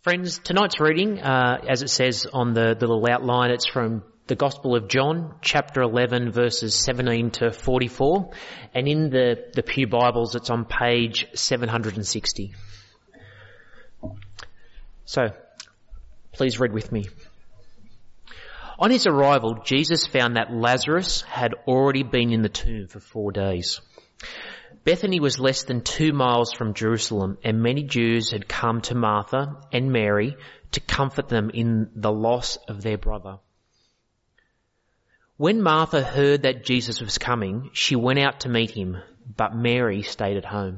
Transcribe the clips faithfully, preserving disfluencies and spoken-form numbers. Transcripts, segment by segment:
Friends, tonight's reading, uh, as it says on the, the little outline, it's from the Gospel of John, chapter eleven, verses seventeen to forty-four, and in the, the Pew Bibles, it's on page seven hundred sixty. So, please read with me. On his arrival, Jesus found that Lazarus had already been in the tomb for four days. Bethany was less than two miles from Jerusalem, and many Jews had come to Martha and Mary to comfort them in the loss of their brother. When Martha heard that Jesus was coming, she went out to meet him, but Mary stayed at home.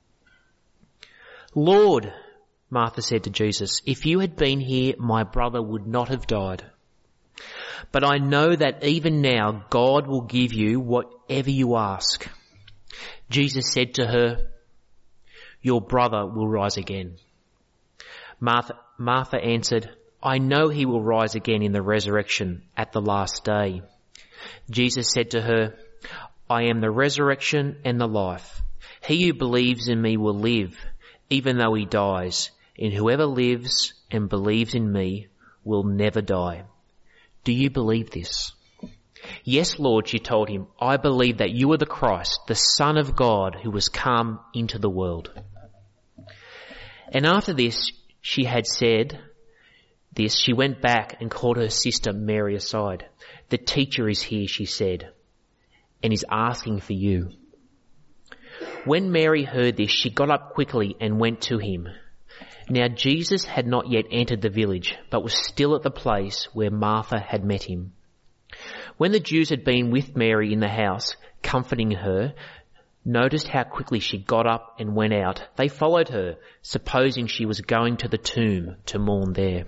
"Lord," Martha said to Jesus, "if you had been here, my brother would not have died. But I know that even now God will give you whatever you ask." Jesus said to her, "Your brother will rise again." Martha, Martha answered, "I know he will rise again in the resurrection at the last day." Jesus said to her, "I am the resurrection and the life. He who believes in me will live, even though he dies, and whoever lives and believes in me will never die. Do you believe this?" "Yes, Lord," she told him, "I believe that you are the Christ, the Son of God, who has come into the world." And after this, she had said this, she went back and called her sister Mary aside. "The teacher is here," she said, "and is asking for you." When Mary heard this, she got up quickly and went to him. Now Jesus had not yet entered the village, but was still at the place where Martha had met him. When the Jews had been with Mary in the house, comforting her, noticed how quickly she got up and went out, they followed her, supposing she was going to the tomb to mourn there.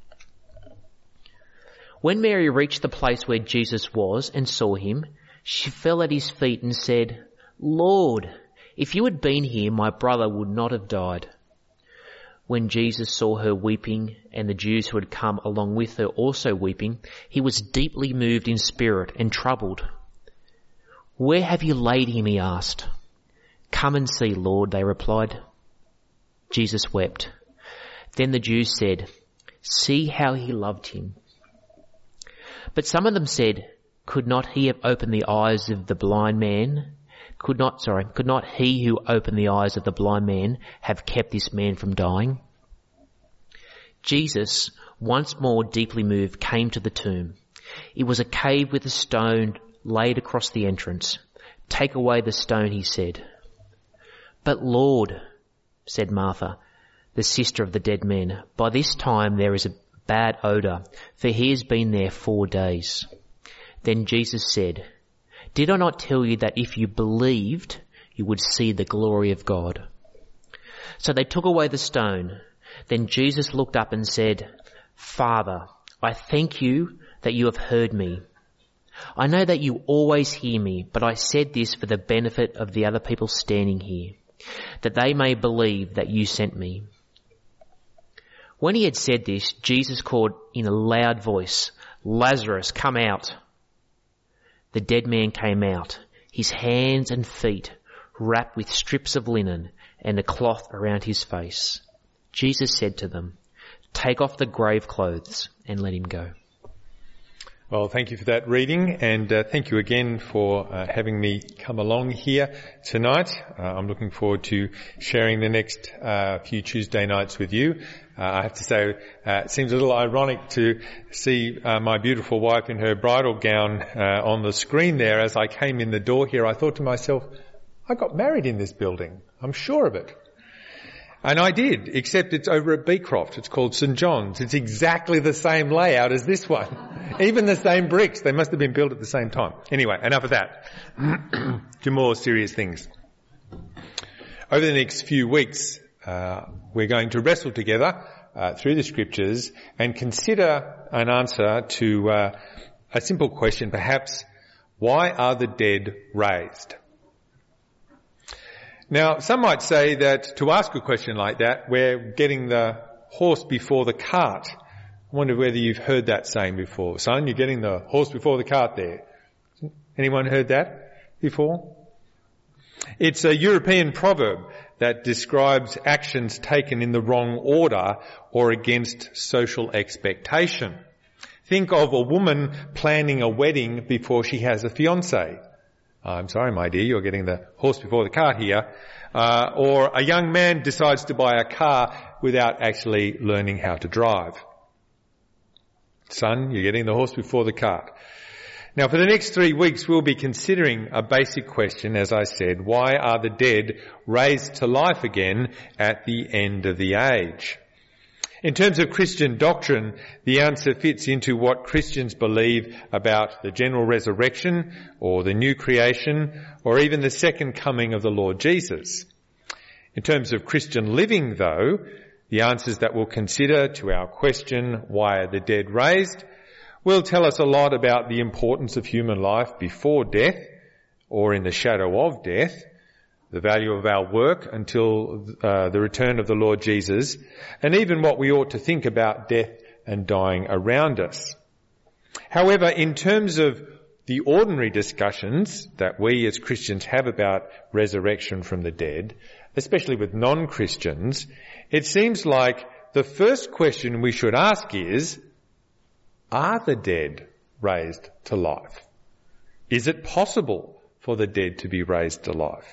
When Mary reached the place where Jesus was and saw him, she fell at his feet and said, "Lord, if you had been here, my brother would not have died." When Jesus saw her weeping, and the Jews who had come along with her also weeping, he was deeply moved in spirit and troubled. "Where have you laid him?" he asked. "Come and see, Lord," they replied. Jesus wept. Then the Jews said, "See how he loved him." But some of them said, "Could not he have opened the eyes of the blind man? Could not, sorry, could not he who opened the eyes of the blind man have kept this man from dying?" Jesus, once more deeply moved, came to the tomb. It was a cave with a stone laid across the entrance. "Take away the stone," he said. "But Lord," said Martha, the sister of the dead man, "by this time there is a bad odour, for he has been there four days." Then Jesus said, "Did I not tell you that if you believed, you would see the glory of God?" So they took away the stone. Then Jesus looked up and said, "Father, I thank you that you have heard me. I know that you always hear me, but I said this for the benefit of the other people standing here, that they may believe that you sent me." When he had said this, Jesus called in a loud voice, "Lazarus, come out." The dead man came out, his hands and feet wrapped with strips of linen and a cloth around his face. Jesus said to them, "Take off the grave clothes and let him go." Well, thank you for that reading, and uh, thank you again for uh, having me come along here tonight. Uh, I'm looking forward to sharing the next uh, few Tuesday nights with you. Uh, I have to say, uh, it seems a little ironic to see uh, my beautiful wife in her bridal gown uh, on the screen there. As I came in the door here, I thought to myself, I got married in this building. I'm sure of it. And I did, except it's over at Beecroft. It's called St John's. It's exactly the same layout as this one. Even the same bricks. They must have been built at the same time. Anyway, enough of that. To more serious things. Over the next few weeks, uh, we're going to wrestle together uh, through the scriptures and consider an answer to uh, a simple question, perhaps: why are the dead raised? Now, some might say that to ask a question like that, we're getting the horse before the cart. I wonder whether you've heard that saying before. Son, you're getting the horse before the cart there. Anyone heard that before? It's a European proverb that describes actions taken in the wrong order or against social expectation. Think of a woman planning a wedding before she has a fiancé. I'm sorry, my dear, you're getting the horse before the cart here. Uh, or a young man decides to buy a car without actually learning how to drive. Son, you're getting the horse before the cart. Now, for the next three weeks, we'll be considering a basic question, as I said. Why are the dead raised to life again at the end of the age? In terms of Christian doctrine, the answer fits into what Christians believe about the general resurrection or the new creation or even the second coming of the Lord Jesus. In terms of Christian living, though, the answers that we'll consider to our question, why are the dead raised, will tell us a lot about the importance of human life before death or in the shadow of death, the value of our work until uh, the return of the Lord Jesus, and even what we ought to think about death and dying around us. However, in terms of the ordinary discussions that we as Christians have about resurrection from the dead, especially with non-Christians, it seems like the first question we should ask is, are the dead raised to life? Is it possible for the dead to be raised to life?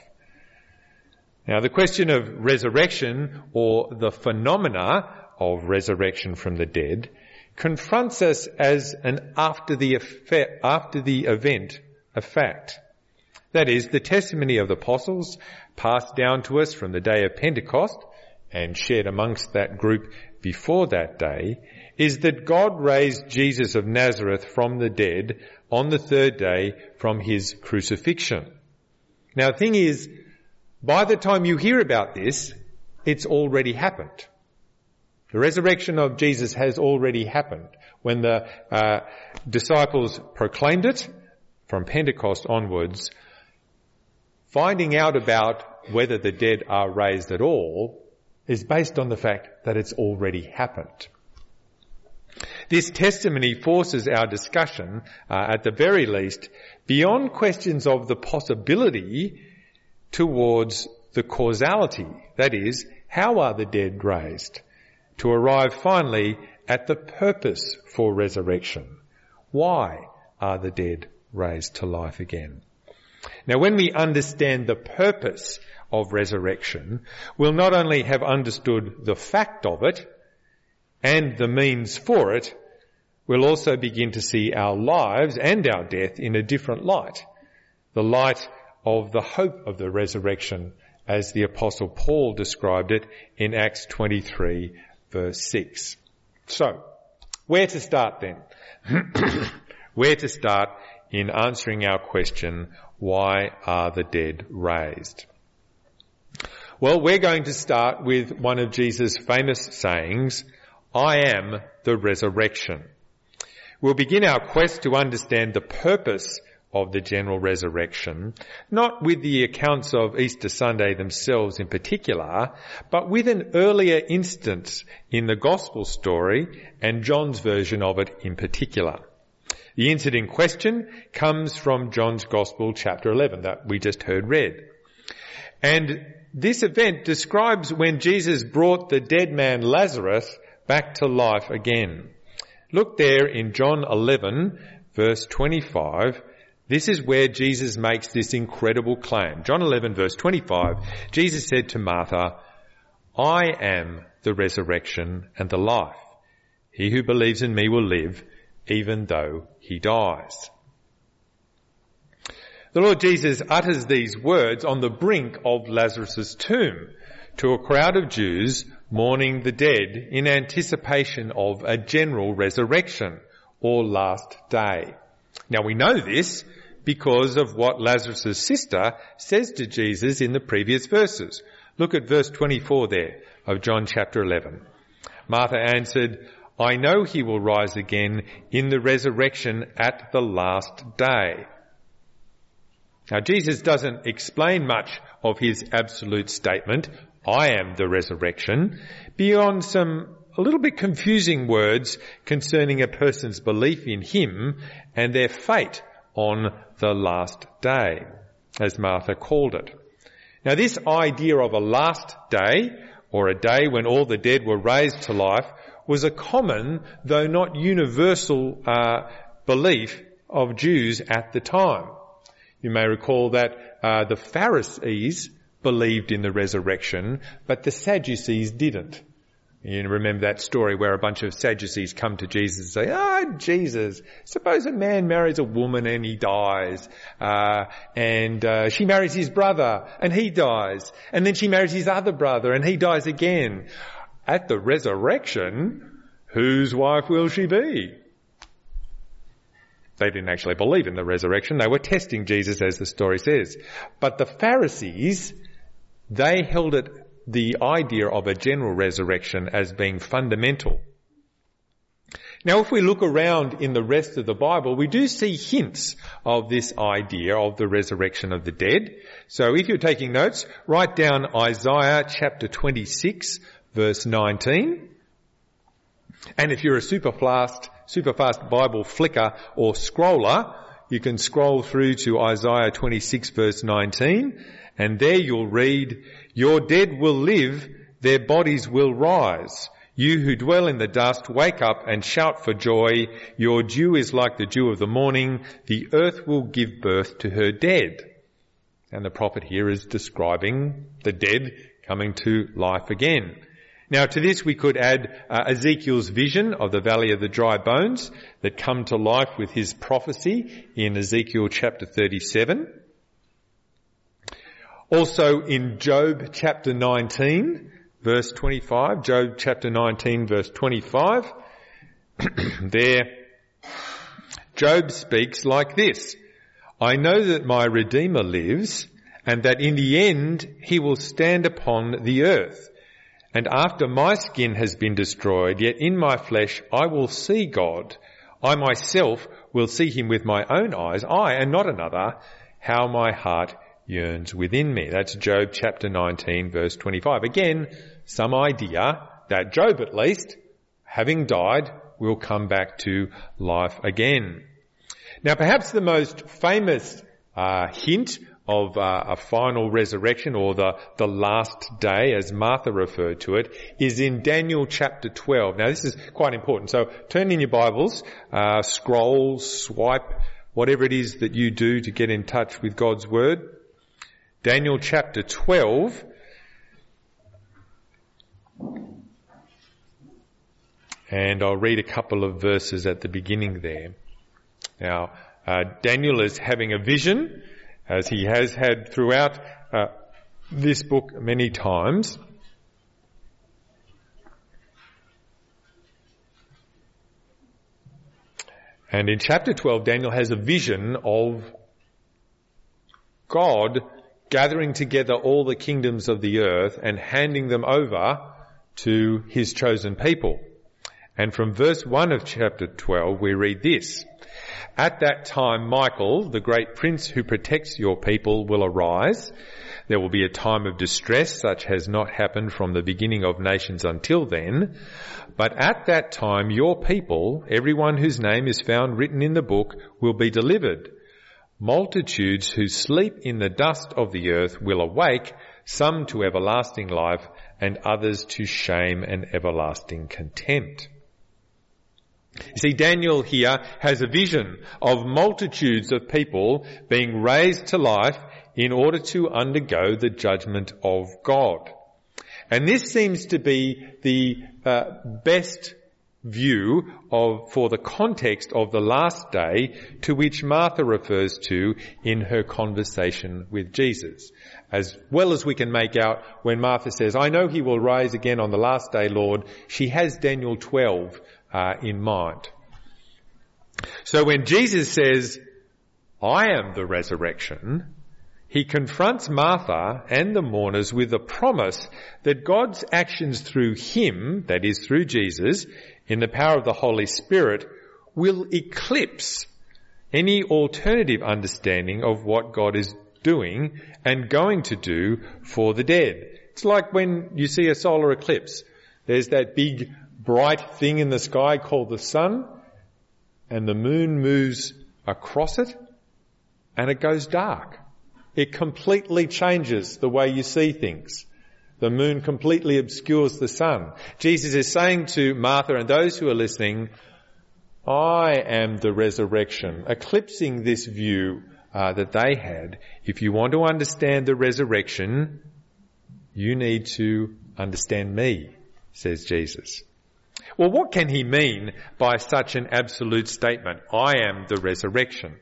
Now, the question of resurrection, or the phenomena of resurrection from the dead, confronts us as an after the effect, after the event a fact. That is, the testimony of the apostles passed down to us from the day of Pentecost and shared amongst that group before that day is that God raised Jesus of Nazareth from the dead on the third day from his crucifixion. Now, the thing is, by the time you hear about this, it's already happened. The resurrection of Jesus has already happened. When the uh, disciples proclaimed it from Pentecost onwards, finding out about whether the dead are raised at all is based on the fact that it's already happened. This testimony forces our discussion, uh, at the very least, beyond questions of the possibility towards the causality, that is, how are the dead raised, to arrive finally at the purpose for resurrection. Why are the dead raised to life again? Now, when we understand the purpose of resurrection, we'll not only have understood the fact of it and the means for it, we'll also begin to see our lives and our death in a different light, the light of the hope of the resurrection, as the Apostle Paul described it in Acts twenty-three, verse six. So, where to start then? Where to start in answering our question, why are the dead raised? Well, we're going to start with one of Jesus' famous sayings, I am the resurrection. We'll begin our quest to understand the purpose of the general resurrection, not with the accounts of Easter Sunday themselves in particular, but with an earlier instance in the Gospel story and John's version of it in particular. The incident in question comes from John's Gospel, chapter eleven, that we just heard read. And this event describes when Jesus brought the dead man Lazarus back to life again. Look there in John eleven, verse twenty-five. This is where Jesus makes this incredible claim. John eleven, verse twenty-five, Jesus said to Martha, I am the resurrection and the life. He who believes in me will live, even though he dies. The Lord Jesus utters these words on the brink of Lazarus' tomb to a crowd of Jews mourning the dead in anticipation of a general resurrection or last day. Now we know this because of what Lazarus' sister says to Jesus in the previous verses. Look at verse twenty-four there of John chapter eleven. Martha answered, I know he will rise again in the resurrection at the last day. Now Jesus doesn't explain much of his absolute statement, I am the resurrection, beyond some a little bit confusing words concerning a person's belief in him and their fate on the last day, as Martha called it. Now this idea of a last day, or a day when all the dead were raised to life, was a common, though not universal, uh, belief of Jews at the time. You may recall that uh, the Pharisees believed in the resurrection, but the Sadducees didn't. You remember that story where a bunch of Sadducees come to Jesus and say, "Oh, Jesus, suppose a man marries a woman and he dies, uh, and uh, she marries his brother and he dies, and then she marries his other brother and he dies again. At the resurrection, whose wife will she be?" They didn't actually believe in the resurrection. They were testing Jesus, as the story says. But the Pharisees, they held it, the idea of a general resurrection, as being fundamental. Now, if we look around in the rest of the Bible, we do see hints of this idea of the resurrection of the dead. So if you're taking notes, write down Isaiah chapter twenty-six, verse nineteen. And if you're a super fast, super fast Bible flicker or scroller, you can scroll through to Isaiah twenty-six, verse nineteen, and there you'll read, "Your dead will live, their bodies will rise. You who dwell in the dust, wake up and shout for joy. Your dew is like the dew of the morning. The earth will give birth to her dead." And the prophet here is describing the dead coming to life again. Now, to this we could add uh, Ezekiel's vision of the valley of the dry bones that come to life with his prophecy in Ezekiel chapter thirty-seven. Also in Job chapter nineteen, verse twenty-five, Job chapter nineteen, verse twenty-five, there Job speaks like this: "I know that my Redeemer lives, and that in the end he will stand upon the earth. And after my skin has been destroyed, yet in my flesh I will see God. I myself will see him with my own eyes, I and not another. How my heart yearns within me." That's Job chapter nineteen, verse twenty-five. Again, some idea that Job, at least, having died, will come back to life again. Now, perhaps the most famous uh, hint of uh, a final resurrection, or the, the last day, as Martha referred to it, is in Daniel chapter twelve. Now, this is quite important. So turn in your Bibles, uh, scroll, swipe, whatever it is that you do to get in touch with God's Word. Daniel chapter twelve. And I'll read a couple of verses at the beginning there. Now, uh, Daniel is having a vision, as he has had throughout uh, this book many times. And in chapter twelve, Daniel has a vision of God gathering together all the kingdoms of the earth and handing them over to his chosen people. And from verse one of chapter twelve, we read this: "At that time, Michael, the great prince who protects your people, will arise. There will be a time of distress such has not happened from the beginning of nations until then. But at that time, your people, everyone whose name is found written in the book, will be delivered. Multitudes who sleep in the dust of the earth will awake, some to everlasting life and others to shame and everlasting contempt." You see, Daniel here has a vision of multitudes of people being raised to life in order to undergo the judgment of God. And this seems to be the uh, best view of for the context of the last day to which Martha refers to in her conversation with Jesus. As well as we can make out when Martha says, "I know he will rise again on the last day, Lord," she has Daniel twelve uh, in mind. So when Jesus says, "I am the resurrection," he confronts Martha and the mourners with the promise that God's actions through him, that is through Jesus, in the power of the Holy Spirit, will eclipse any alternative understanding of what God is doing and going to do for the dead. It's like when you see a solar eclipse. There's that big bright thing in the sky called the sun, and the moon moves across it and it goes dark. It completely changes the way you see things. The moon completely obscures the sun. Jesus is saying to Martha and those who are listening, I am the resurrection, eclipsing this view uh, that they had. If you want to understand the resurrection, you need to understand me, says Jesus. Well, what can he mean by such an absolute statement? I am the resurrection.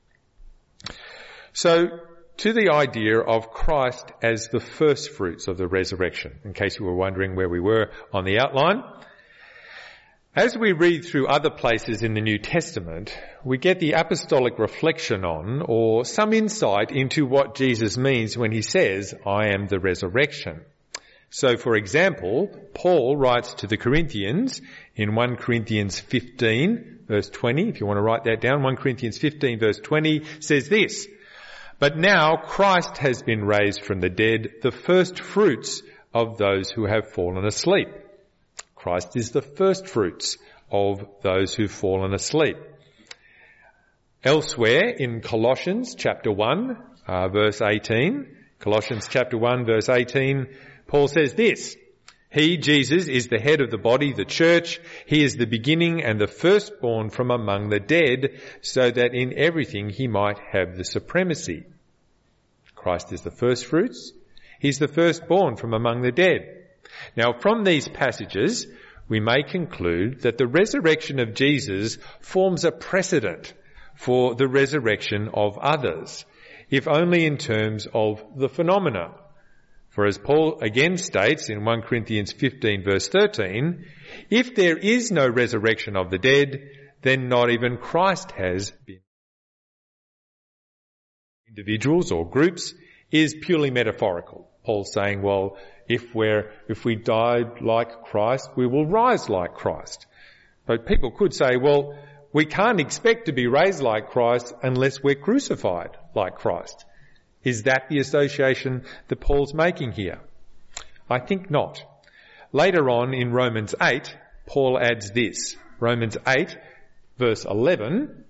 So, to the idea of Christ as the first fruits of the resurrection, in case you were wondering where we were on the outline. As we read through other places in the New Testament, we get the apostolic reflection on, or some insight into what Jesus means when he says, I am the resurrection. So, for example, Paul writes to the Corinthians in First Corinthians fifteen, verse twenty, if you want to write that down, First Corinthians fifteen, verse twenty, says this, But now Christ has been raised from the dead, the first fruits of those who have fallen asleep. Christ is the first fruits of those who've fallen asleep. Elsewhere in Colossians chapter one, uh, verse eighteen, Colossians chapter one, verse eighteen, Paul says this, He, Jesus, is the head of the body, the church. He is the beginning and the firstborn from among the dead, so that in everything he might have the supremacy. Christ is the first fruits. He's the firstborn from among the dead. Now, from these passages, we may conclude that the resurrection of Jesus forms a precedent for the resurrection of others, if only in terms of the phenomena. For as Paul again states in First Corinthians fifteen verse thirteen, if there is no resurrection of the dead, then not even Christ has been. Individuals or groups is purely metaphorical. Paul's saying, well, if we're, if we died like Christ, we will rise like Christ. But people could say, well, we can't expect to be raised like Christ unless we're crucified like Christ. Is that the association that Paul's making here? I think not. Later on in Romans eight, Paul adds this. Romans eight, verse eleven.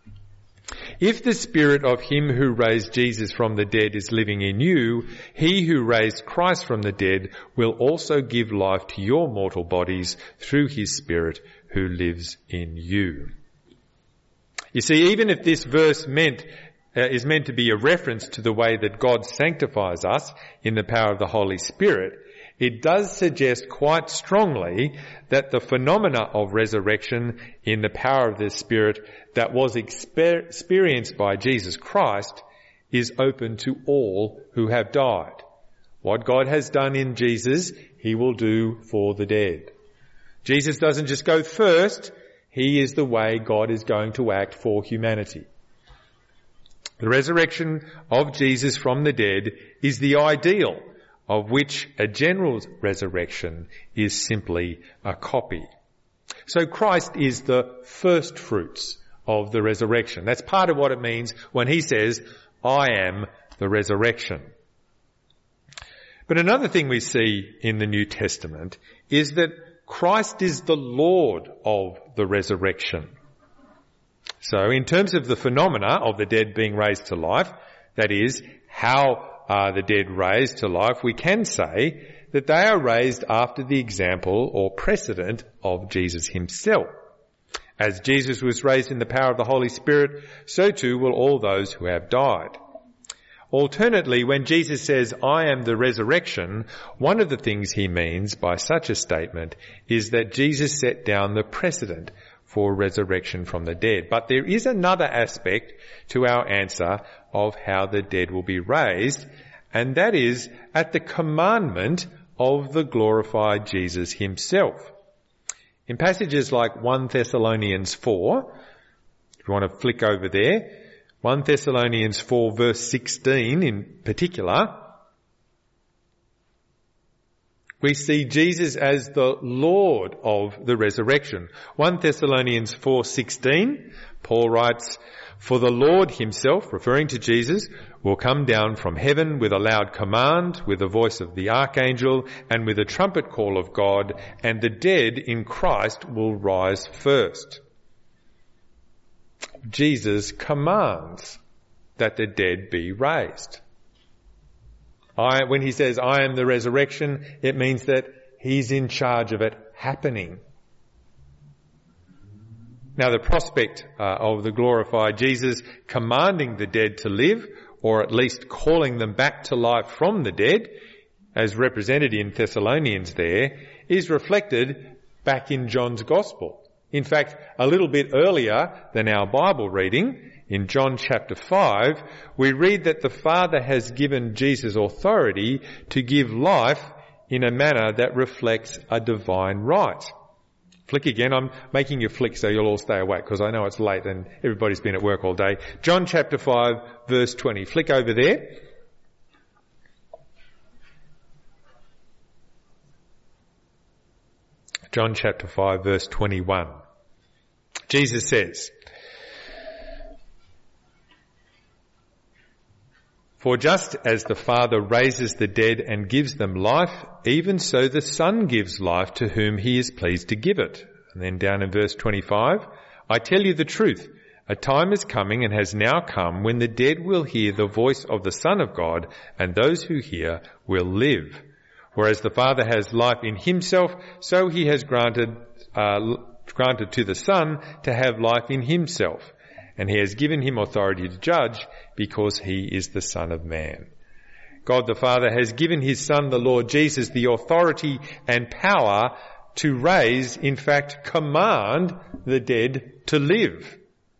If the spirit of him who raised Jesus from the dead is living in you, he who raised Christ from the dead will also give life to your mortal bodies through his spirit who lives in you. You see, even if this verse meant Uh, is meant to be a reference to the way that God sanctifies us in the power of the Holy Spirit, it does suggest quite strongly that the phenomena of resurrection in the power of the Spirit that was exper- experienced by Jesus Christ is open to all who have died. What God has done in Jesus, he will do for the dead. Jesus doesn't just go first, he is the way God is going to act for humanity. The resurrection of Jesus from the dead is the ideal, of which a general resurrection is simply a copy. So Christ is the first fruits of the resurrection. That's part of what it means when he says, I am the resurrection. But another thing we see in the New Testament is that Christ is the Lord of the resurrection. So in terms of the phenomena of the dead being raised to life, that is, how are the dead raised to life, we can say that they are raised after the example or precedent of Jesus himself. As Jesus was raised in the power of the Holy Spirit, so too will all those who have died. Alternately, when Jesus says, I am the resurrection, one of the things he means by such a statement is that Jesus set down the precedent for resurrection from the dead. But there is another aspect to our answer of how the dead will be raised, and that is at the commandment of the glorified Jesus himself. In passages like First Thessalonians four, if you want to flick over there, First Thessalonians four verse sixteen in particular, we see Jesus as the Lord of the resurrection. First Thessalonians four sixteen, Paul writes, For the Lord himself, referring to Jesus, will come down from heaven with a loud command, with the voice of the archangel, and with a trumpet call of God, and the dead in Christ will rise first. Jesus commands that the dead be raised. I, when he says, I am the resurrection, it means that he's in charge of it happening. Now the prospect uh, of the glorified Jesus commanding the dead to live, or at least calling them back to life from the dead, as represented in Thessalonians there, is reflected back in John's Gospel. In fact, a little bit earlier than our Bible reading, in John chapter five, we read that the Father has given Jesus authority to give life in a manner that reflects a divine right. Flick again. I'm making you flick so you'll all stay awake because I know it's late and everybody's been at work all day. John chapter five, verse twenty. Flick over there. John chapter five, verse twenty-one. Jesus says, "For just as the Father raises the dead and gives them life, even so the Son gives life to whom he is pleased to give it." And then down in verse twenty-five, "I tell you the truth, a time is coming and has now come when the dead will hear the voice of the Son of God, and those who hear will live. Whereas the Father has life in himself, so he has granted, uh, granted to the Son to have life in himself. And he has given him authority to judge because he is the Son of Man." God the Father has given his Son, the Lord Jesus, the authority and power to raise, in fact, command the dead to live.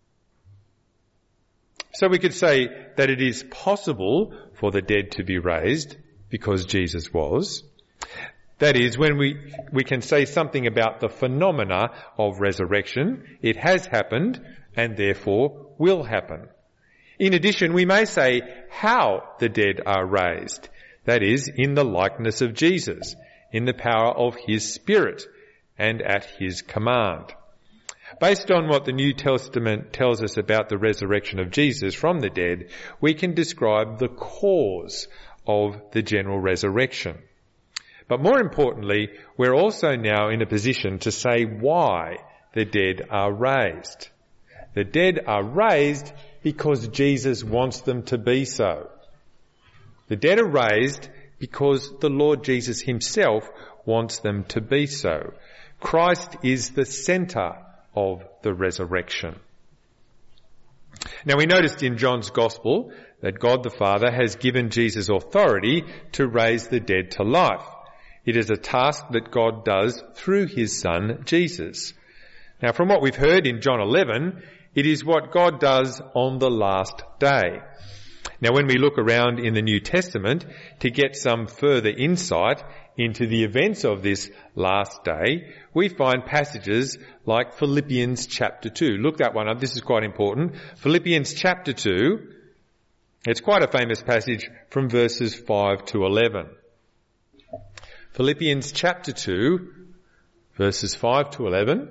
So we could say that it is possible for the dead to be raised because Jesus was. That is, when we, we can say something about the phenomena of resurrection, it has happened and therefore will happen. In addition, we may say how the dead are raised. That is, in the likeness of Jesus, in the power of his Spirit, and at his command. Based on what the New Testament tells us about the resurrection of Jesus from the dead, we can describe the cause of the general resurrection. But more importantly, we're also now in a position to say why the dead are raised. The dead are raised because Jesus wants them to be so. The dead are raised because the Lord Jesus himself wants them to be so. Christ is the centre of the resurrection. Now we noticed in John's Gospel that God the Father has given Jesus authority to raise the dead to life. It is a task that God does through his Son, Jesus. Now from what we've heard in John eleven, it is what God does on the last day. Now when we look around in the New Testament to get some further insight into the events of this last day, we find passages like Philippians chapter two. Look that one up, this is quite important. Philippians chapter two, it's quite a famous passage from verses five to eleven. Philippians chapter two, verses five to eleven.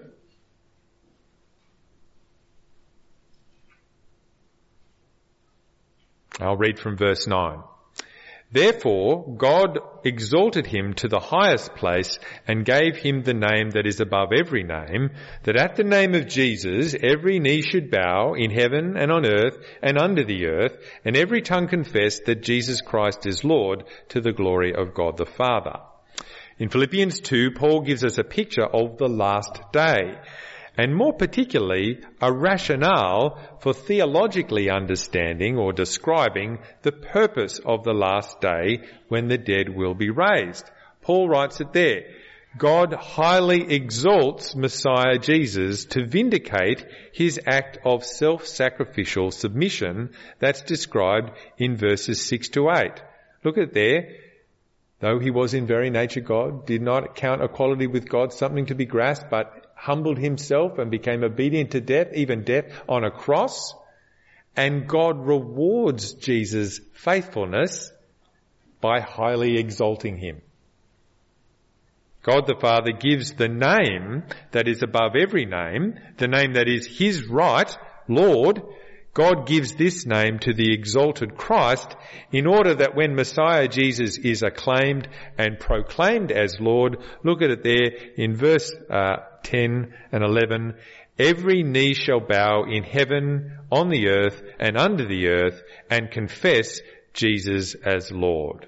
I'll read from verse nine. "Therefore God exalted him to the highest place and gave him the name that is above every name, that at the name of Jesus every knee should bow in heaven and on earth and under the earth, and every tongue confess that Jesus Christ is Lord, to the glory of God the Father." In Philippians two, Paul gives us a picture of the last day, and more particularly a rationale for theologically understanding or describing the purpose of the last day when the dead will be raised. Paul writes it there. God highly exalts Messiah Jesus to vindicate his act of self-sacrificial submission that's described in verses six to eight. Look at it there. "Though he was in very nature God, did not count equality with God something to be grasped, but humbled himself and became obedient to death, even death on a cross." And God rewards Jesus' faithfulness by highly exalting him. God the Father gives the name that is above every name, the name that is his right, Lord. God gives this name to the exalted Christ in order that when Messiah Jesus is acclaimed and proclaimed as Lord, look at it there in verse uh, ten and eleven, "Every knee shall bow in heaven, on the earth and under the earth, and confess Jesus as Lord."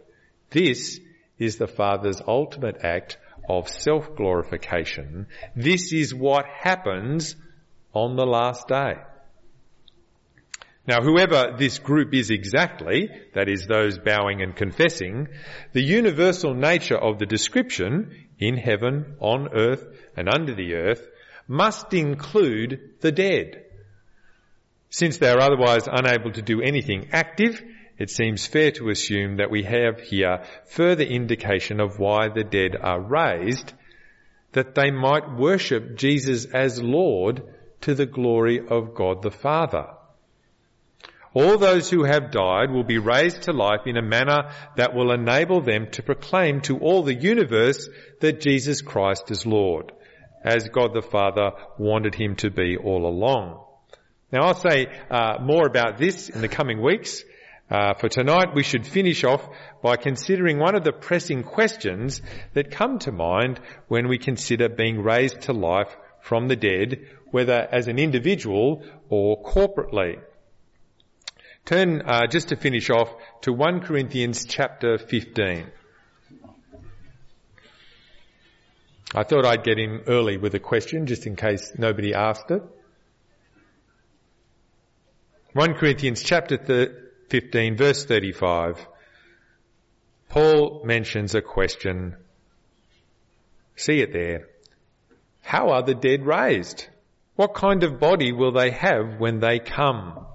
This is the Father's ultimate act of self-glorification. This is what happens on the last day. Now, whoever this group is exactly, that is those bowing and confessing, the universal nature of the description, in heaven, on earth, and under the earth, must include the dead. Since they are otherwise unable to do anything active, it seems fair to assume that we have here further indication of why the dead are raised, that they might worship Jesus as Lord to the glory of God the Father. All those who have died will be raised to life in a manner that will enable them to proclaim to all the universe that Jesus Christ is Lord, as God the Father wanted him to be all along. Now, I'll say uh, more about this in the coming weeks. Uh, for tonight, we should finish off by considering one of the pressing questions that come to mind when we consider being raised to life from the dead, whether as an individual or corporately. Turn, uh, just to finish off, to First Corinthians chapter fifteen. I thought I'd get in early with a question, just in case nobody asked it. First Corinthians chapter fifteen, verse thirty-five. Paul mentions a question. See it there. How are the dead raised? What kind of body will they have when they come?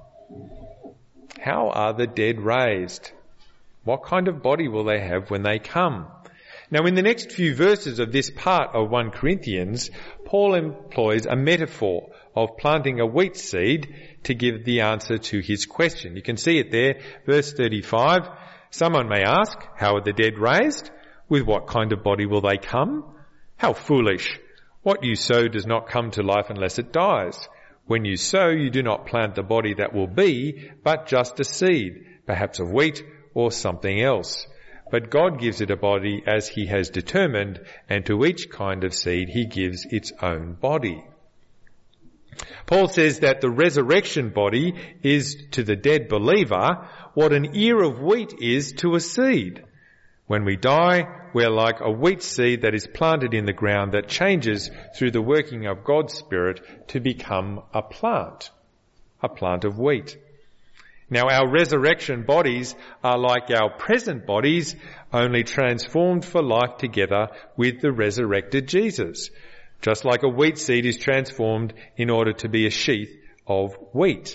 How are the dead raised? What kind of body will they have when they come? Now, in the next few verses of this part of First Corinthians, Paul employs a metaphor of planting a wheat seed to give the answer to his question. You can see it there, verse thirty-five. Someone may ask, how are the dead raised? With what kind of body will they come? How foolish! What you sow does not come to life unless it dies. When you sow, you do not plant the body that will be, but just a seed, perhaps of wheat or something else. But God gives it a body as he has determined, and to each kind of seed he gives its own body. Paul says that the resurrection body is to the dead believer what an ear of wheat is to a seed. When we die, we're like a wheat seed that is planted in the ground that changes through the working of God's Spirit to become a plant, a plant of wheat. Now, our resurrection bodies are like our present bodies, only transformed for life together with the resurrected Jesus, just like a wheat seed is transformed in order to be a sheath of wheat.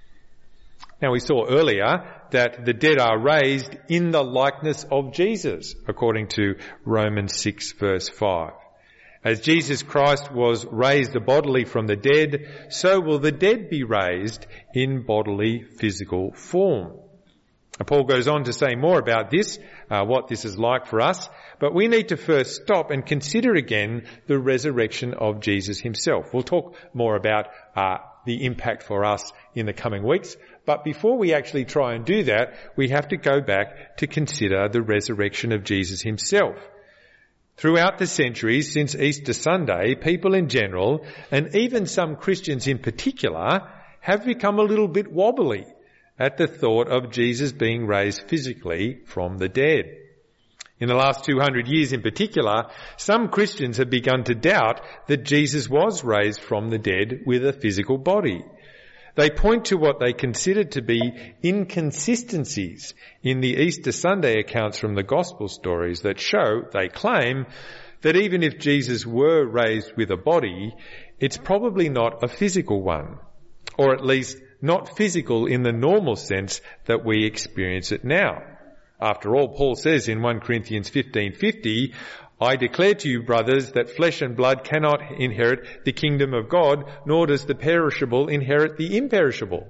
Now, we saw earlier that the dead are raised in the likeness of Jesus, according to Romans six verse five. As Jesus Christ was raised bodily from the dead, so will the dead be raised in bodily physical form. And Paul goes on to say more about this, uh, what this is like for us, but we need to first stop and consider again the resurrection of Jesus himself. We'll talk more about uh, the impact for us in the coming weeks, but before we actually try and do that, we have to go back to consider the resurrection of Jesus himself. Throughout the centuries since Easter Sunday, people in general, and even some Christians in particular, have become a little bit wobbly at the thought of Jesus being raised physically from the dead. In the last two hundred years in particular, some Christians have begun to doubt that Jesus was raised from the dead with a physical body. They point to what they consider to be inconsistencies in the Easter Sunday accounts from the Gospel stories that show, they claim, that even if Jesus were raised with a body, it's probably not a physical one, or at least not physical in the normal sense that we experience it now. After all, Paul says in First Corinthians fifteen fifty, I declare to you, brothers, that flesh and blood cannot inherit the kingdom of God, nor does the perishable inherit the imperishable.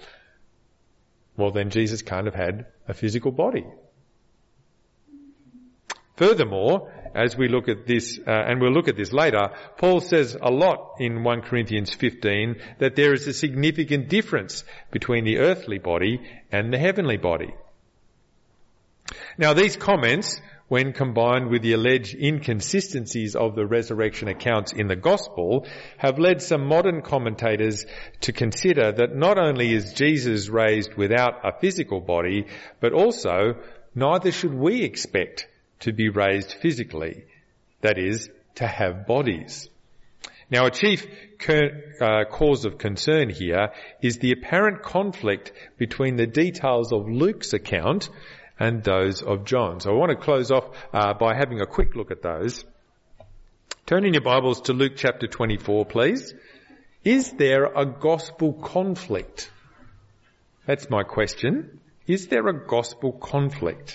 Well, then Jesus can't have had a physical body. Furthermore, as we look at this, uh, and we'll look at this later, Paul says a lot in First Corinthians fifteen that there is a significant difference between the earthly body and the heavenly body. Now, these comments, when combined with the alleged inconsistencies of the resurrection accounts in the Gospel, have led some modern commentators to consider that not only is Jesus raised without a physical body, but also neither should we expect to be raised physically, that is, to have bodies. Now, a chief uh, cause of concern here is the apparent conflict between the details of Luke's account and those of John. So I want to close off uh, by having a quick look at those. Turn in your Bibles to Luke chapter twenty-four, please. Is there a gospel conflict? That's my question. Is there a gospel conflict?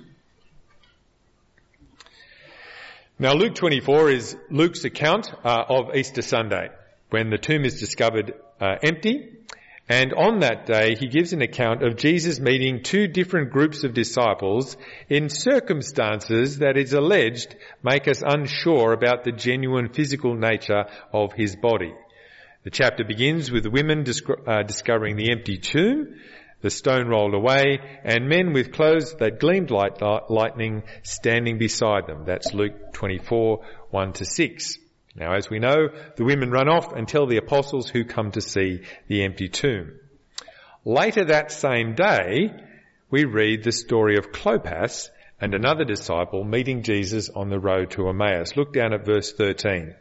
Now, Luke twenty-four is Luke's account uh, of Easter Sunday, when the tomb is discovered uh, empty. And on that day, he gives an account of Jesus meeting two different groups of disciples in circumstances that is alleged make us unsure about the genuine physical nature of his body. The chapter begins with the women disc- uh, discovering the empty tomb, the stone rolled away, and men with clothes that gleamed like lightning standing beside them. That's Luke twenty-four, one to six. Now, as we know, the women run off and tell the apostles who come to see the empty tomb. Later that same day, we read the story of Clopas and another disciple meeting Jesus on the road to Emmaus. Look down at verse thirteen.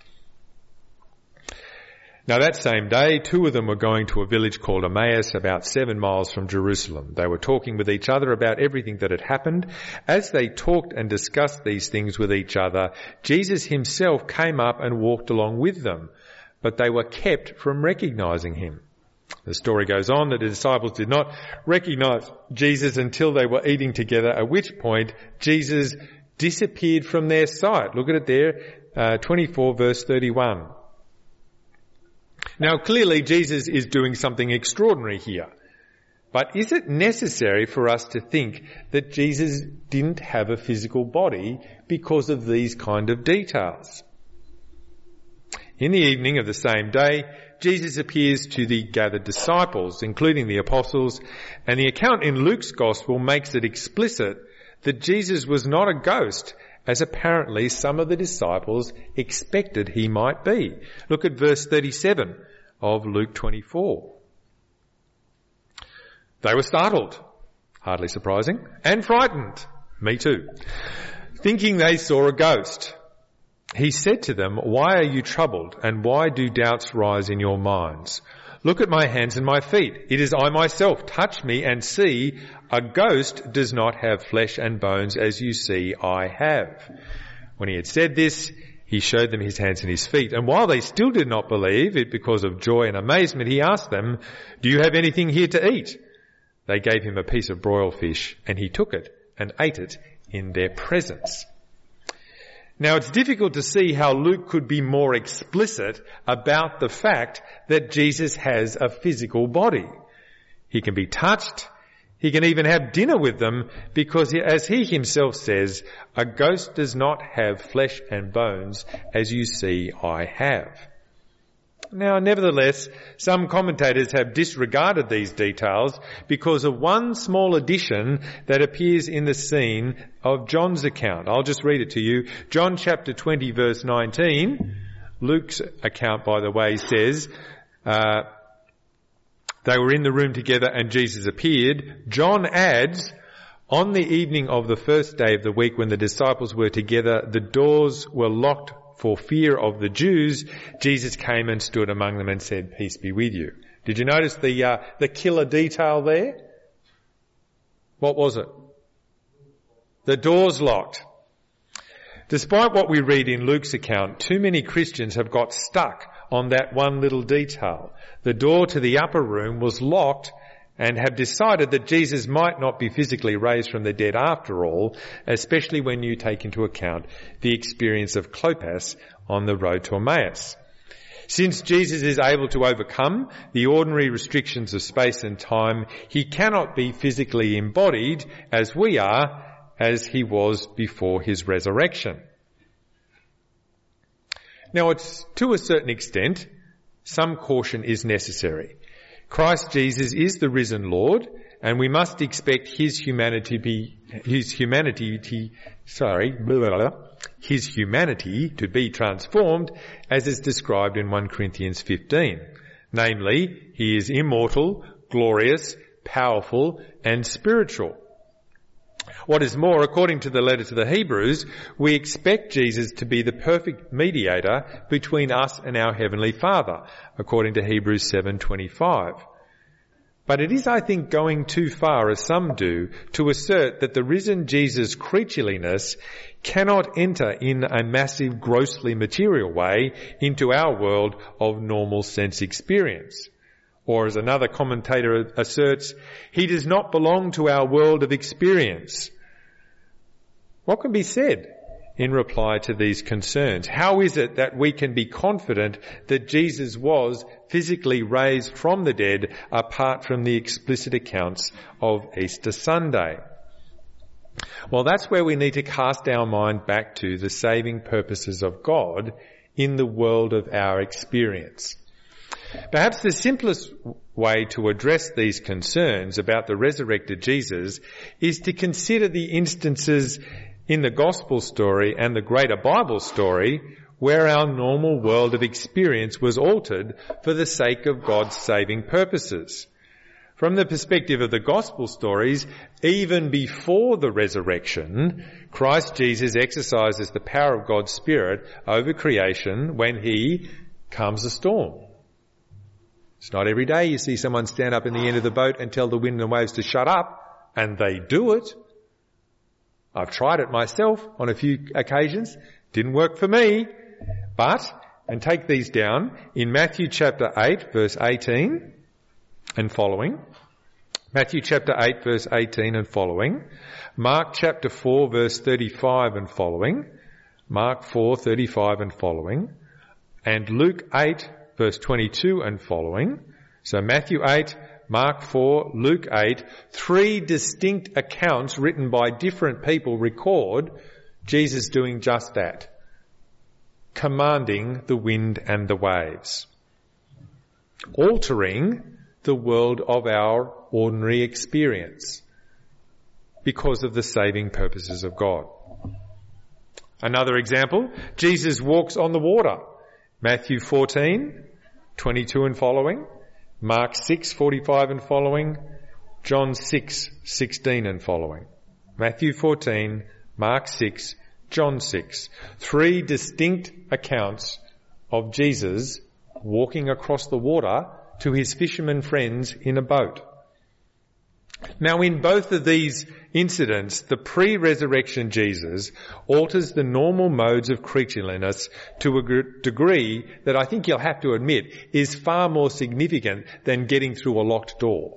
Now that same day, two of them were going to a village called Emmaus, about seven miles from Jerusalem. They were talking with each other about everything that had happened. As they talked and discussed these things with each other, Jesus himself came up and walked along with them, but they were kept from recognizing him. The story goes on that the disciples did not recognize Jesus until they were eating together, at which point Jesus disappeared from their sight. Look at it there, uh, twenty-four verse thirty-one. Now, clearly Jesus is doing something extraordinary here. But is it necessary for us to think that Jesus didn't have a physical body because of these kind of details? In the evening of the same day, Jesus appears to the gathered disciples, including the apostles, and the account in Luke's gospel makes it explicit that Jesus was not a ghost, as apparently some of the disciples expected he might be. Look at verse thirty-seven of Luke twenty-four. They were startled, hardly surprising, and frightened, me too, thinking they saw a ghost. He said to them, "Why are you troubled, and why do doubts rise in your minds? Look at my hands and my feet. It is I myself. Touch me and see. A ghost does not have flesh and bones as you see I have." When he had said this, he showed them his hands and his feet. And while they still did not believe it because of joy and amazement, he asked them, "Do you have anything here to eat?" They gave him a piece of broiled fish, and he took it and ate it in their presence. Now, it's difficult to see how Luke could be more explicit about the fact that Jesus has a physical body. He can be touched. He can even have dinner with them because, as he himself says, a ghost does not have flesh and bones as you see I have. Now, nevertheless, some commentators have disregarded these details because of one small addition that appears in the scene of John's account. I'll just read it to you. John chapter twenty verse nineteen. Luke's account, by the way, says, uh, they were in the room together and Jesus appeared. John adds, on the evening of the first day of the week when the disciples were together, the doors were locked for fear of the Jews. Jesus came and stood among them and said, "Peace be with you." Did you notice the uh, the killer detail there? What was it? The doors locked. Despite what we read in Luke's account, too many Christians have got stuck on that one little detail. The door to the upper room was locked and have decided that Jesus might not be physically raised from the dead after all, especially when you take into account the experience of Clopas on the road to Emmaus. Since Jesus is able to overcome the ordinary restrictions of space and time, he cannot be physically embodied as we are, as he was before his resurrection. Now, it's to a certain extent, some caution is necessary. Christ Jesus is the risen Lord, and we must expect his humanity be his humanity to, sorry, blah, blah, blah, his humanity to be transformed, as is described in First Corinthians fifteen. Namely, he is immortal, glorious, powerful, and spiritual. What is more, according to the letter to the Hebrews, we expect Jesus to be the perfect mediator between us and our Heavenly Father, according to Hebrews seven twenty-five. But it is, I think, going too far, as some do, to assert that the risen Jesus' creatureliness cannot enter in a massive, grossly material way into our world of normal sense experience. Or as another commentator asserts, he does not belong to our world of experience. What can be said in reply to these concerns? How is it that we can be confident that Jesus was physically raised from the dead apart from the explicit accounts of Easter Sunday? Well, that's where we need to cast our mind back to the saving purposes of God in the world of our experience. Perhaps the simplest way to address these concerns about the resurrected Jesus is to consider the instances in the gospel story and the greater Bible story where our normal world of experience was altered for the sake of God's saving purposes. From the perspective of the gospel stories, even before the resurrection, Christ Jesus exercises the power of God's Spirit over creation when he calms a storm. It's not every day you see someone stand up in the end of the boat and tell the wind and waves to shut up, and they do it. I've tried it myself on a few occasions. Didn't work for me. But, and take these down, in Matthew chapter eight verse eighteen and following, Matthew chapter eight verse eighteen and following, Mark chapter four verse thirty-five and following, Mark four thirty-five and following, and Luke eight verse twenty-two and following. So Matthew eight, Mark four, Luke eight, three distinct accounts written by different people record Jesus doing just that, commanding the wind and the waves, altering the world of our ordinary experience because of the saving purposes of God. Another example, Jesus walks on the water. Matthew fourteen, twenty-two and following, Mark six, forty-five and following, John six, sixteen and following. Matthew fourteen, Mark six, John six. Three distinct accounts of Jesus walking across the water to his fishermen friends in a boat. Now, in both of these incidents, the pre-resurrection Jesus alters the normal modes of creatureliness to a degree that I think you'll have to admit is far more significant than getting through a locked door.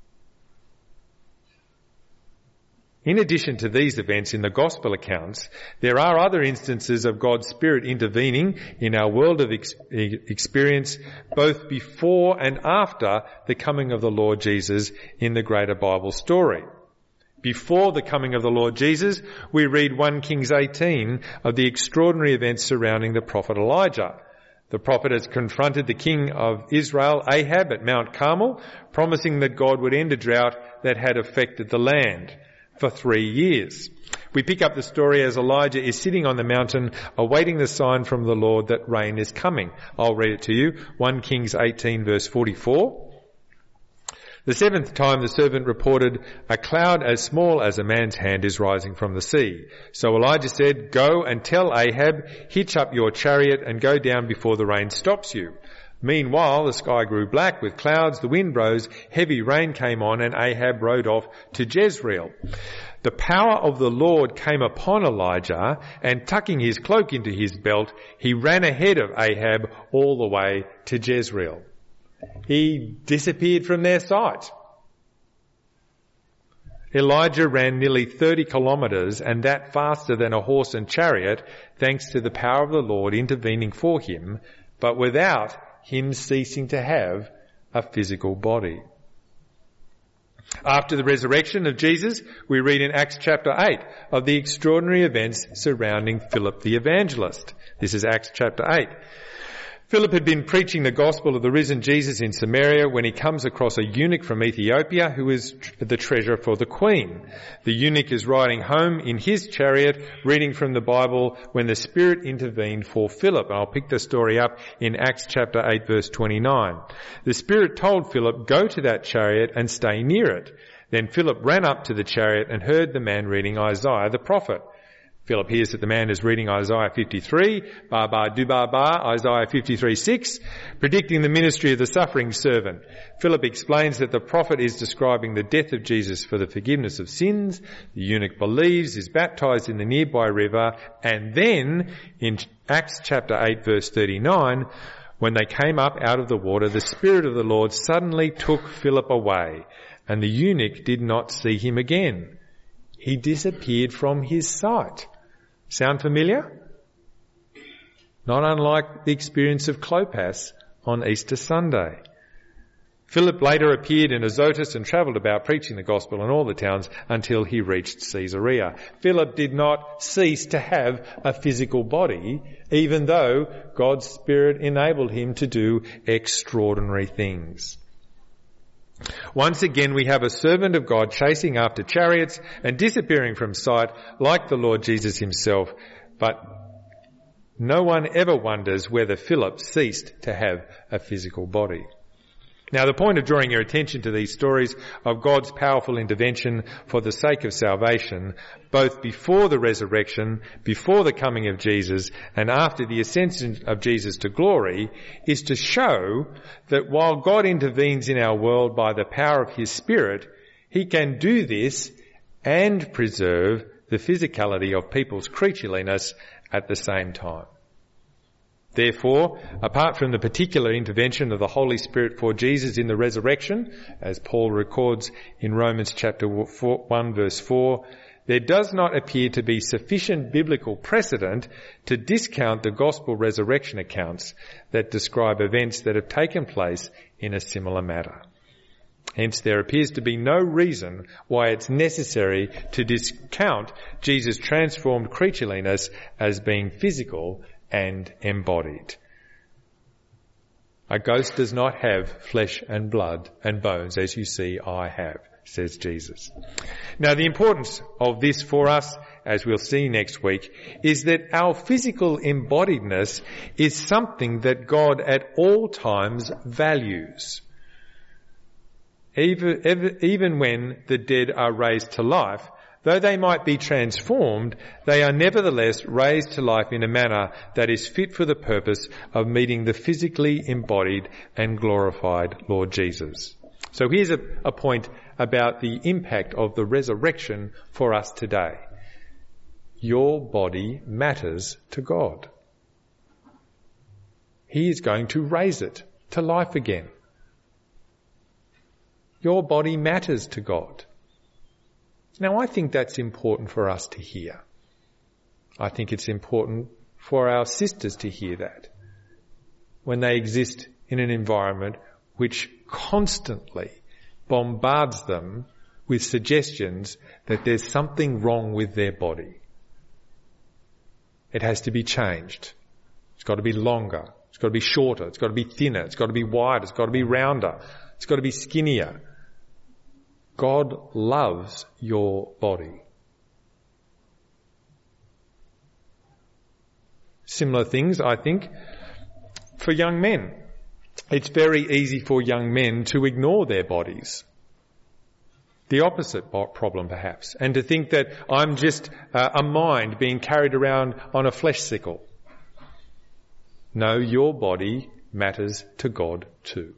In addition to these events in the gospel accounts, there are other instances of God's Spirit intervening in our world of ex- experience, both before and after the coming of the Lord Jesus in the greater Bible story. Before the coming of the Lord Jesus, we read First Kings eighteen of the extraordinary events surrounding the prophet Elijah. The prophet has confronted the king of Israel, Ahab, at Mount Carmel, promising that God would end a drought that had affected the land for three years. We pick up the story as Elijah is sitting on the mountain awaiting the sign from the Lord that rain is coming. I'll read it to you. First Kings eighteen verse forty-four. The seventh time the servant reported, "A cloud as small as a man's hand is rising from the sea." So Elijah said, "Go and tell Ahab, hitch up your chariot and go down before the rain stops you." Meanwhile, the sky grew black with clouds, the wind rose, heavy rain came on, and Ahab rode off to Jezreel. The power of the Lord came upon Elijah, and tucking his cloak into his belt, he ran ahead of Ahab all the way to Jezreel. He disappeared from their sight. Elijah ran nearly thirty kilometres, and that faster than a horse and chariot, thanks to the power of the Lord intervening for him, but without him ceasing to have a physical body. After the resurrection of Jesus, we read in Acts chapter eight of the extraordinary events surrounding Philip the evangelist. This is Acts chapter eight. Philip had been preaching the gospel of the risen Jesus in Samaria when he comes across a eunuch from Ethiopia who is the treasurer for the queen. The eunuch is riding home in his chariot, reading from the Bible when the Spirit intervened for Philip. And I'll pick the story up in Acts chapter eight verse twenty-nine. The Spirit told Philip, "Go to that chariot and stay near it." Then Philip ran up to the chariot and heard the man reading Isaiah the prophet. Philip hears that the man is reading Isaiah fifty-three, ba ba du ba ba, Isaiah fifty-three six, predicting the ministry of the suffering servant. Philip explains that the prophet is describing the death of Jesus for the forgiveness of sins. The eunuch believes, is baptized in the nearby river, and then in Acts chapter eight verse thirty-nine, when they came up out of the water, the Spirit of the Lord suddenly took Philip away, and the eunuch did not see him again. He disappeared from his sight. Sound familiar? Not unlike the experience of Clopas on Easter Sunday. Philip later appeared in Azotus and travelled about preaching the gospel in all the towns until he reached Caesarea. Philip did not cease to have a physical body, even though God's Spirit enabled him to do extraordinary things. Once again, we have a servant of God chasing after chariots and disappearing from sight like the Lord Jesus himself, but no one ever wonders whether Philip ceased to have a physical body. Now, the point of drawing your attention to these stories of God's powerful intervention for the sake of salvation, both before the resurrection, before the coming of Jesus, and after the ascension of Jesus to glory, is to show that while God intervenes in our world by the power of his Spirit, he can do this and preserve the physicality of people's creatureliness at the same time. Therefore, apart from the particular intervention of the Holy Spirit for Jesus in the resurrection, as Paul records in Romans chapter one verse four, there does not appear to be sufficient biblical precedent to discount the gospel resurrection accounts that describe events that have taken place in a similar manner. Hence, there appears to be no reason why it's necessary to discount Jesus' transformed creatureliness as being physical and embodied. A ghost does not have flesh and blood and bones, as you see I have, says Jesus. Now, the importance of this for us, as we'll see next week, is that our physical embodiedness is something that God at all times values. Even, even when the dead are raised to life, though they might be transformed, they are nevertheless raised to life in a manner that is fit for the purpose of meeting the physically embodied and glorified Lord Jesus. So here's a, a point about the impact of the resurrection for us today. Your body matters to God. He is going to raise it to life again. Your body matters to God. Now, I think that's important for us to hear. I think it's important for our sisters to hear that when they exist in an environment which constantly bombards them with suggestions that there's something wrong with their body. It has to be changed. It's got to be longer. It's got to be shorter. It's got to be thinner. It's got to be wider. It's got to be rounder. It's got to be skinnier. God loves your body. Similar things, I think, for young men. It's very easy for young men to ignore their bodies. The opposite problem, perhaps, and to think that I'm just uh, a mind being carried around on a flesh sickle. No, your body matters to God too.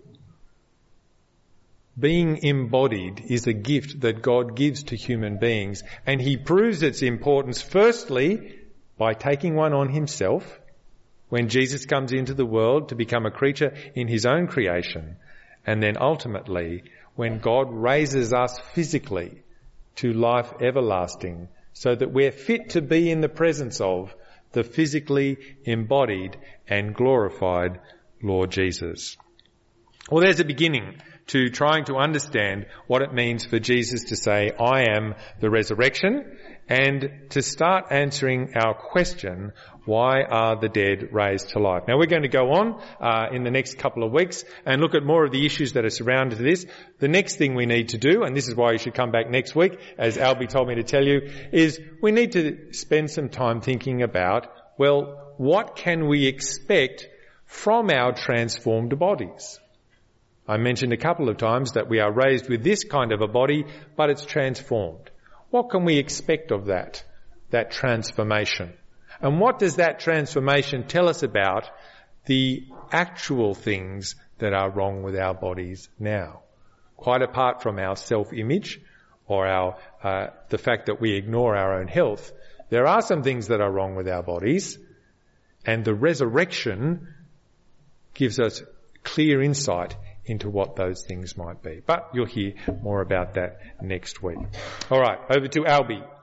Being embodied is a gift that God gives to human beings, and he proves its importance firstly by taking one on himself when Jesus comes into the world to become a creature in his own creation, and then ultimately when God raises us physically to life everlasting so that we're fit to be in the presence of the physically embodied and glorified Lord Jesus. Well, there's a beginning to trying to understand what it means for Jesus to say, I am the resurrection, and to start answering our question, why are the dead raised to life? Now, we're going to go on uh, in the next couple of weeks and look at more of the issues that are surrounded to this. The next thing we need to do, and this is why you should come back next week, as Albie told me to tell you, is we need to spend some time thinking about, well, what can we expect from our transformed bodies? I mentioned a couple of times that we are raised with this kind of a body, but it's transformed. What can we expect of that, that transformation? And what does that transformation tell us about the actual things that are wrong with our bodies now? Quite apart from our self-image or our uh, the fact that we ignore our own health, there are some things that are wrong with our bodies, and the resurrection gives us clear insight into what those things might be. But you'll hear more about that next week. All right, over to Albie.